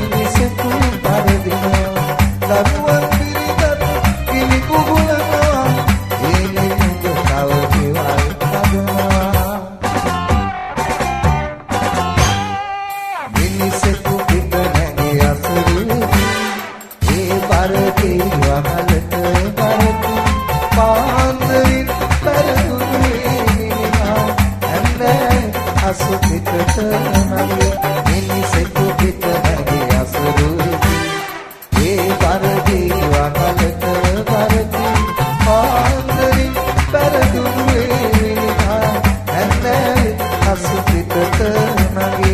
මිනිසෙකු පරදිනවා දරුවන් පිරිගත් කිලි කුගුලනවා ඒ නෙළුම් තව ගෙවල් හදනවා මිනිසෙකු පිට නැගේ අසරුදී ඒ පරදී වහලට පරදී පාන්දරින් පරදුනේ මිනිහා ඇන්නේ අසුපිතට නගේ මිනිසෙකු පිට නැගේ අසරුදී ඒ පරදී වහලට පරදී පාන්දරින් පරදුනේ මිනිහා ඇන්නේ අසුපිතට නගේ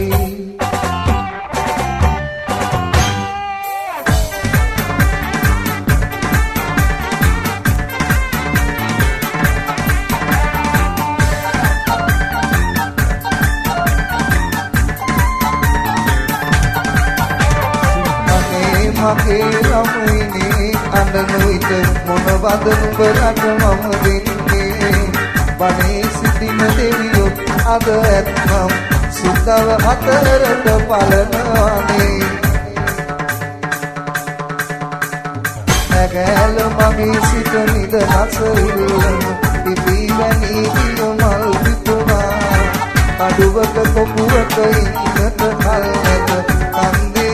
මගේ ළමුයිනේ අඬන විට මොනවද නුඹලට මම දෙන්නේ බණේ සිටින දෙවියෝ අද ඇත්නම් සුදව හතරට පලනවානේ නැගැල මගේ සිට නිදහස ඉල්ලන පිපිවැනි දියමල් පිපුණා අඩුවක කොපුවක ඉන්නට කල් නැත කන්දේ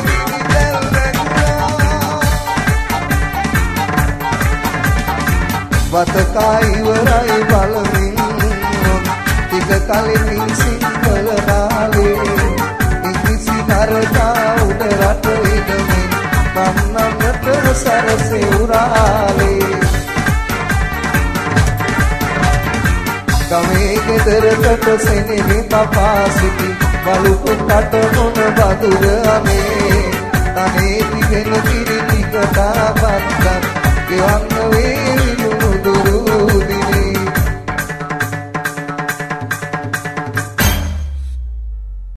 වතකා ඉවරයි බලමින් ටික කලින් සිංහල නාලේ ඉංග්‍රීසි නරකා උඩ රට ඉදමින් මන්නන්නට සරසේ උරාලේ ගමේ ගෙදරකට සෙනෙහි පපා සිටි බලුකුටට මොන බදුර අනේ තනේ තිබෙන කිරි ටිකට බත්තක් ගෙවන්න වේ